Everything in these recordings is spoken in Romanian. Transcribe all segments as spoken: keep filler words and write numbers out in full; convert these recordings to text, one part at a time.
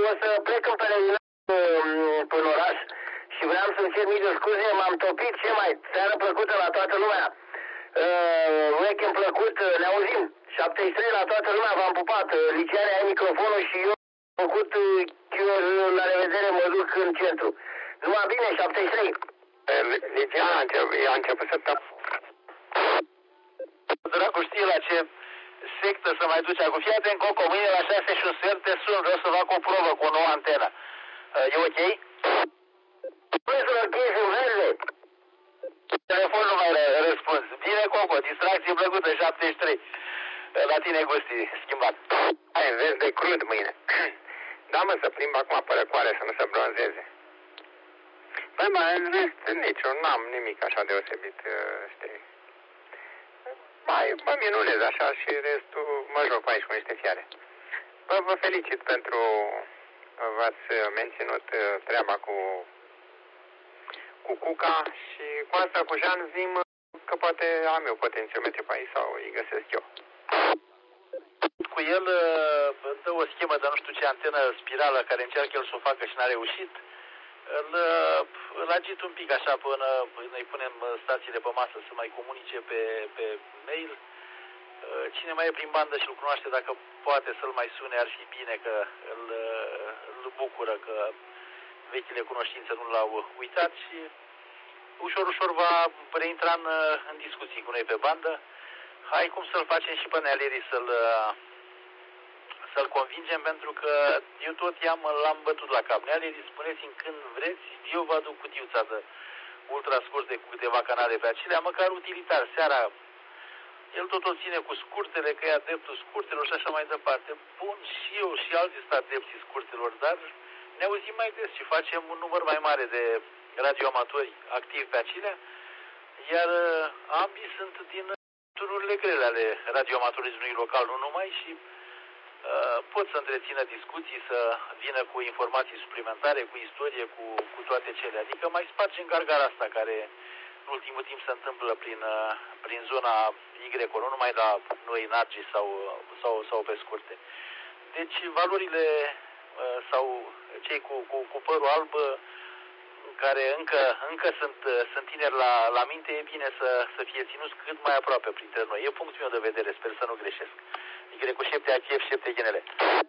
o să plec în pelerinaj până oraș și vreau să-mi cer mii de scuze, m-am topit, ce mai, seară plăcută la toată lumea. Uh, weekend plăcut, ne auzim. șaptezeci și trei la toată lumea, v-am pupat. Liceane, ai microfonul și eu am făcut chior, la revedere, mă duc în centru. Numai bine, șaptezeci și trei. Liceana a început, a început să tăp. Dracu știe la ce sectă să mai duce. Acum fii atent, Coco, mâine la șase și un sfert te sun, vreau să fac o probă cu o nouă antenă. E ok? Vrei să închizi în verde? Telefon nu mai răspuns. Bine, Coco, distracție plăcută, șaptezeci și trei. La tine, Gusti, schimbat. Hai, vezi de crud mâine. Da, mă, să plimb acum pe răcoare, să nu se bronzeze. Păi, mă, în rest, nici eu n-am nimic așa deosebit, știi. Mai mă minunez așa și restul mă joc aici cu niște fiare. Bă, vă felicit pentru v-ați menținut treaba cu cu Cuca și cu asta cu Jean zim că poate am eu potențiometri pe aici sau îi găsesc eu. Cu el dă o schemă de nu știu ce antenă spirală care încearcă el să o facă și n-a reușit. Îl, îl agit un pic așa până îi punem stațiile pe masă să mai comunice pe, pe mail. Cine mai e prin bandă și îl cunoaște, dacă poate să-l mai sune, ar fi bine, că îl, îl bucură că vechile cunoștințe nu l-au uitat și ușor, ușor va reintra în, în discuții cu noi pe bandă. Hai cum să-l facem și pe Nealerii să-l să-l convingem, pentru că eu tot i-am, l-am bătut la cap. Nealerii, spuneți-mi când vreți, eu vă aduc cutiuța de ultra scurte cu câteva canale pe acelea, măcar utilitar. Seara el tot o ține cu scurtele, că e adeptul scurtelor și așa mai departe. Bun, și eu și alții sunt adepții scurtelor, dar ne auzim mai des și facem un număr mai mare de radioamatori activi pe acelea, iar ambii sunt din tururile grele ale radioamatorismului local, nu numai, și uh, pot să întrețină discuții, să vină cu informații suplimentare, cu istorie, cu, cu toate cele. Adică mai spargem gargara asta care în ultimul timp se întâmplă prin, prin zona Y, nu numai la noi în Argeș sau, sau, sau pe scurte. Deci valorile sau cei cu, cu, cu părul alb care încă, încă sunt, sunt tineri la, la minte, e bine să, să fie ținuți cât mai aproape printre noi. E punctul meu de vedere, sper să nu greșesc. Y cu șepte A C F, șepte Ghinele.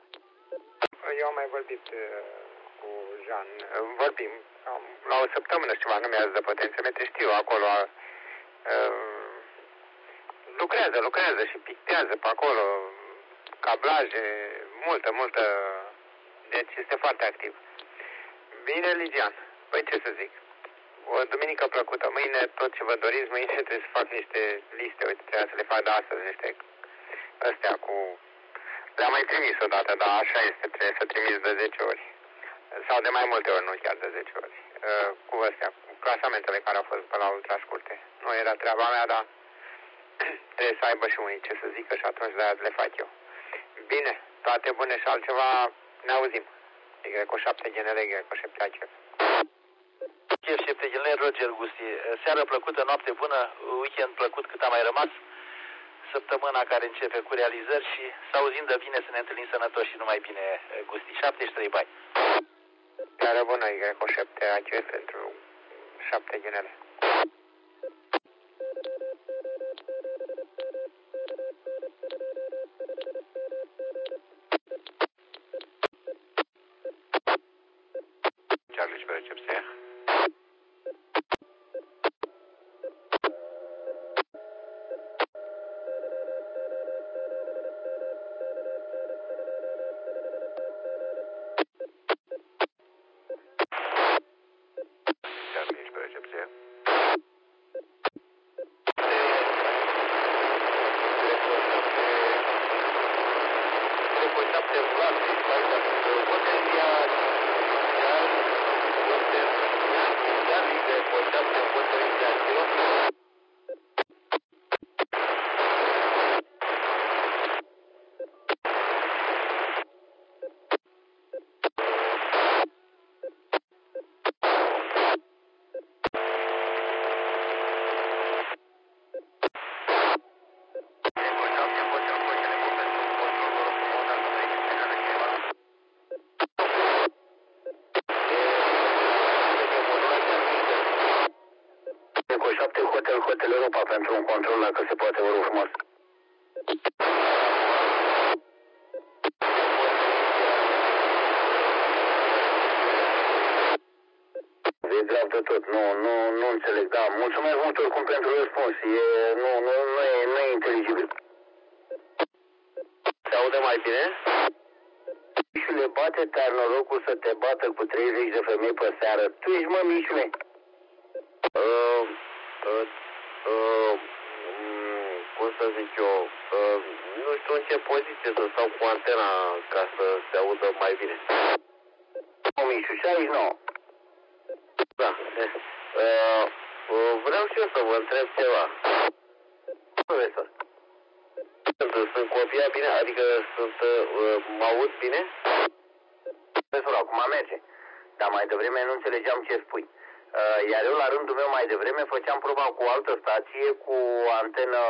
Eu am mai vorbit cu Jean, vorbim la o săptămână și ceva, nu mi-a zis de potențiometri, știu acolo, uh, lucrează, lucrează și pictează pe acolo, cablaje, multă, multă, deci este foarte activ. Bine, Ligian, păi ce să zic, o duminică plăcută, mâine tot ce vă doriți, mâine trebuie să fac niște liste, uite, trebuie să le fac de astăzi, niște astea cu, le-am mai trimis odată, dar așa este, trebuie să trimiți de zece ori. Sau de mai multe ori, nu chiar de zece ori, uh, cu astea, cu clasamentele care au fost pe la ultra scurte. Nu era treaba mea, dar trebuie să aibă și unii ce să zică și atunci de-aia le fac eu. Bine, toate bune și altceva, ne auzim. Y cu șapte G N L, Y cu șapte A C F. Chef șapte G N L, Roger Gusti. Seară plăcută, noapte bună, weekend plăcut cât a mai rămas. Săptămâna care începe cu realizări și să auzim de bine, să ne întâlnim sănătoși și numai bine, Gusti. șaptezeci și trei, bai. Seară bună, Y cu șapte A C F pentru șapte G N L. Charlie pe recepție. Charlie pe recepție. Hotel Europa pentru un control, dacă se poate, vă rog frumos. E dreaptă tot, nu, nu, nu înțeleg, da. Mulțumesc mult oricum pentru răspuns. E, nu, nu, nu, e, nu e inteligibil. Se aude mai bine? Mișule, bate-te norocul să te bată cu treizeci de femei pe seară. Tu ești, mă, Mișule? Uh, uh, uh, um, cum să zic eu, uh, nu știu în ce poziție să stau cu antena ca să se audă mai bine. Nu, Mișu, șaizeci și nouă. Da. Uh, uh, vreau și eu să vă întreb ceva. Profesor. Sunt copiat bine? Adică sunt, uh, mă aud bine? Profesor, acum merge. Dar mai devreme nu înțelegeam ce spui. Uh, iar eu, la rândul meu, mai devreme, făceam proba cu o altă stație, cu o antenă,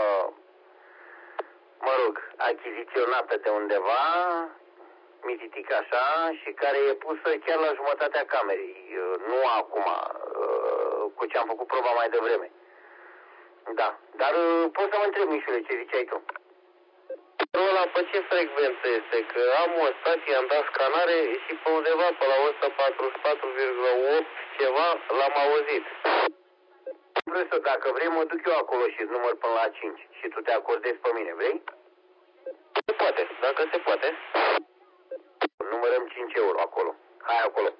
mă rog, achiziționată de undeva, mititic așa, și care e pusă chiar la jumătatea camerei. Uh, nu acum, uh, cu ce am făcut proba mai devreme. Da, dar uh, poți să mă întreb, Mișule, ce ziceai tu? Ăla pe ce frecvență este? Că am o stație, am dat scanare și pe undeva pe la o sută patruzeci și patru virgulă opt ceva l-am auzit. Profesor, dacă vrei, mă duc eu acolo și îți număr până la cinci și tu te acordezi pe mine, vrei? Se poate, dacă se poate. Numărăm cinci euro acolo. Hai acolo.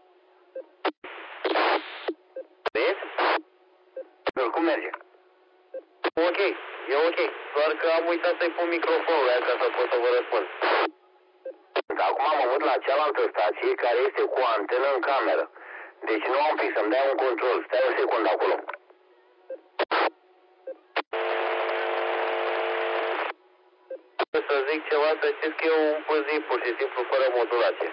Vezi? Cum merge? Ok, e ok. Doar că am uitat să-i pun microfonul aia ca să pot să vă răspund. Acum am avut la cealaltă stație care este cu antenă în cameră. Deci nu am pic să-mi dea un control. Stai o secundă acolo. Să zic ceva, să știți că eu împăzi pur și simplu fără modulație.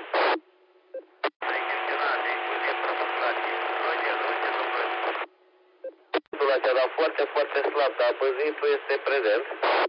Modulația, dar foarte, foarte slab, dar păzitul este prezent.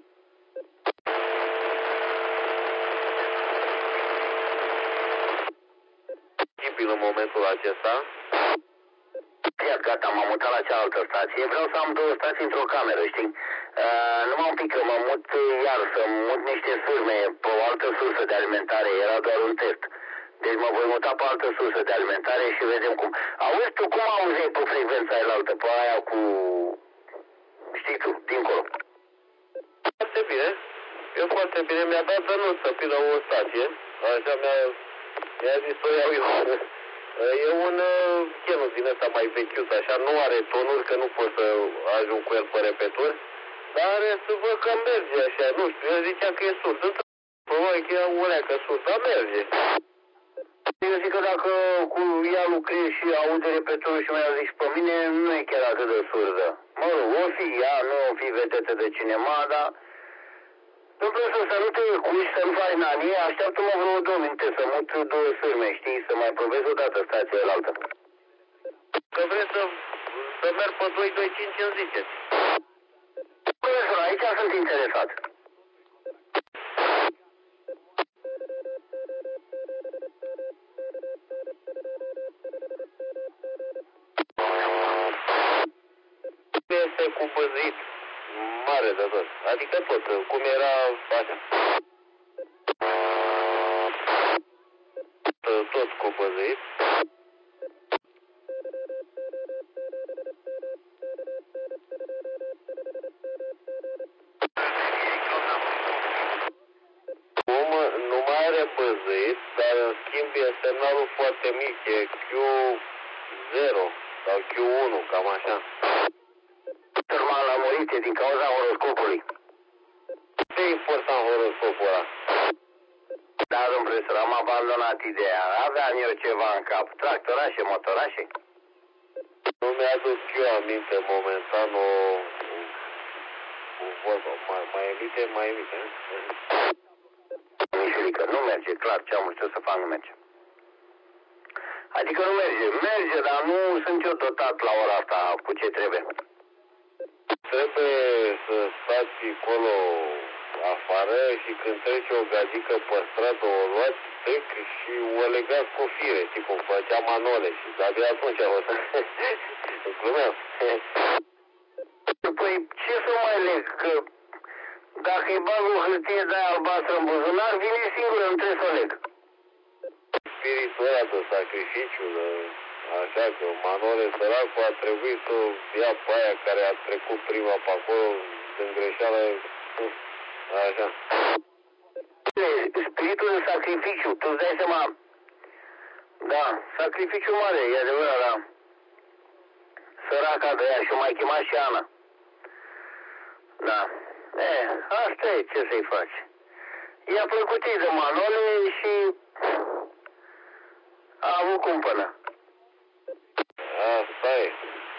În momentul acesta. Iar gata, m-am mutat la cealaltă stație. Vreau să am două stații într-o cameră, știi? Uh, numai un pic că mă mut iar, să mut niște surme pe o altă sursă de alimentare. Era doar un test. Deci mă voi muta pe altă sursă de alimentare și vedem cum. Auzi tu cum auzeai pe frecvența aia altă, pe aia cu... Știi tu, dincolo. Foarte bine. E foarte bine. Mi-a dat dănuț să pidă o stație. Așa mi-a... Mi-a zis să o iau eu. E un chenul din ăsta mai vechiut, așa, nu are tonuri, că nu pot să ajung cu el pe repeturi, dar are să văd că merge așa, nu știu, eu ziceam că e surd, probabil că e o leacă surd, dar merge. Eu zic că dacă cu ea lucrezi și aude repetorul și mi-a zis pe mine, nu e chiar atât de surdă. Mă rog, o fi ea, nu o fi vedetă de cinema, dar... Nu vreau să, să nu te cuși, să nu faci nanie, așteaptă-mă vreo două minute să mut două sârme, știi, să mai probez o dată stația aia-altă. Că vreți să, să merg pe doi doi cinci, îmi ziceți. Profesor, aici sunt interesat. Este cu păzit mare de tot, adică tot, cum era așa. Tot cu păzit. Cum nu mai are păzit, dar în schimb e semnalul foarte mic, e Q zero sau Q unu, cam așa. M-am lămurit, e din cauza horoscopului. Ce e important horoscopul ăla? Da, domn profesor, am abandonat ideea. Aveam eu ceva în cap. Tractorașe, motorașe? Nu mi-aduc eu aminte momentan o, o vorbă. Mai, mai emite, mai emite. Mișulică, nu merge, clar, ce am vrut eu să fac nu merge. Adică nu merge, merge, dar nu sunt eu dotat la ora asta cu ce trebuie. Trebuie să stați acolo afară și când trece o gagică pe stradă, o luați sec și o legați cu fire, știi cum făcea Manole și de-abia atunci o să... Glumeam. Păi ce să mai leg? Că dacă îi bag o hârtie de aia albastră în buzunar, vine singură, nu trebuie să o leg. Spiritul ăla de sacrificiu, de, așa că Manole săracul a trebuit să ia pe aia care a trecut prima pe acolo, din greșeală, așa. Spiritul de sacrificiu, tu îți dai seama, da, sacrificiu mare, e adevărat, da. Săraca de ea și o mai chemat și Ana. Da. E, asta e, ce să-i faci. I-a plăcut ei de Manole și a avut cumpănă. Asta e.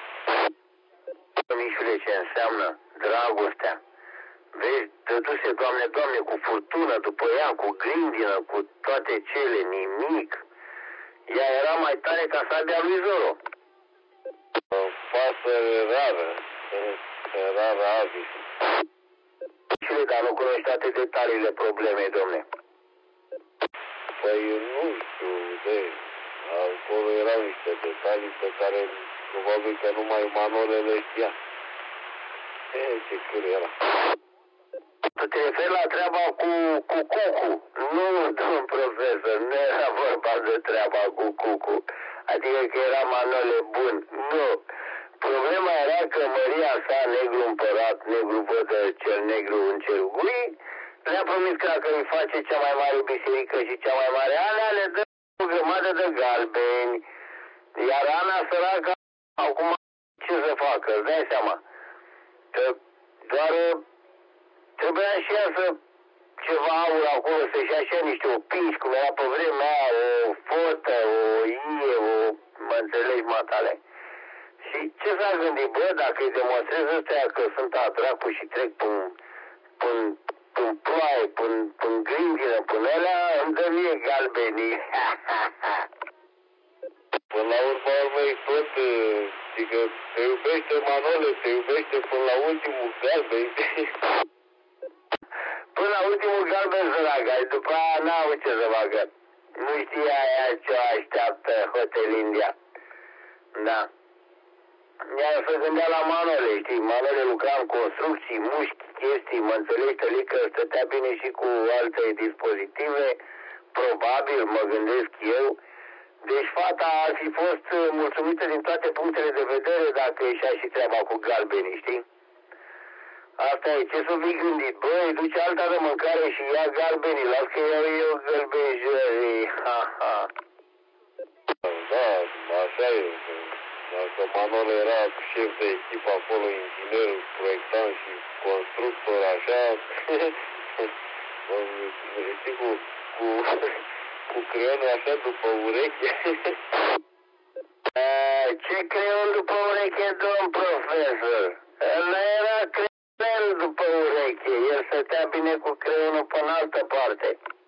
Mișule, ce înseamnă dragostea. Vezi, dăduse, Doamne, Doamne, cu furtună după ea, cu grindină, cu toate cele, nimic. Ea era mai tare ca sabia lui Zoro. Pasăre rară, rară avis. Mișule, dar nu cunoști toate detaliile problemei, domne. Păi nu știu, de, acolo erau niște detalii pe care probabil că numai Manole le știa. E, ce câr era. Tu te referi la treaba cu, cu Cucu. Nu, domn profesor, nu era vorba de treaba cu Cucu. Adică că era Manole bun. Nu. Problema era că Maria sa, negru împărat, negru vădă, cel negru în cergui, le-a promis că dacă îi face cea mai mare biserică și cea mai mare alea, le dă o grămadă de galbeni. Iar Ana săracă, acum ce să facă, îți dai seama? Că doar trebuia și ea să ceva aur acolo, să-și ia și ea niște opinci, cum era pe vremea aia, o fotă, o ie, o, mă înțelegi, matale. Și ce s-a gândit, bă, dacă îi demonstrez ăstea că sunt a dracu și trec până pân, pân ploaie, până pân grindină, până alea, îmi dă mie galbenii. Până la urmă, urmei, tot, adică te iubește Manole, te iubește până la ultimul galben. Până la ultimul galben săraca, și după aia n-a avut ce să facă. Nu știa aia ce o așteaptă Hotel India. Da. Ea se gândea la Manole, știi, Manole lucra în construcții, mușchi, chestii, mă înțelegi, Tălică stătea bine și cu alte dispozitive, probabil, mă gândesc eu. Deci fata ar fi fost mulțumită din toate punctele de vedere dacă ieșea și treaba cu galbenii, știi? Asta e, ce să fi gândit? Băi, duce alta de mâncare și ia galbenii, las că iau eu gălbenjării, ha, ha. Da, așa e. Dacă Manole era șef de echipă acolo, inginer, proiectant și constructor, așa, știi, cu, cu, cu creionul așa după ureche. Ce creion după ureche, domn profesor? Ăla era creion după ureche, el stătea bine cu creionul pe în altă parte.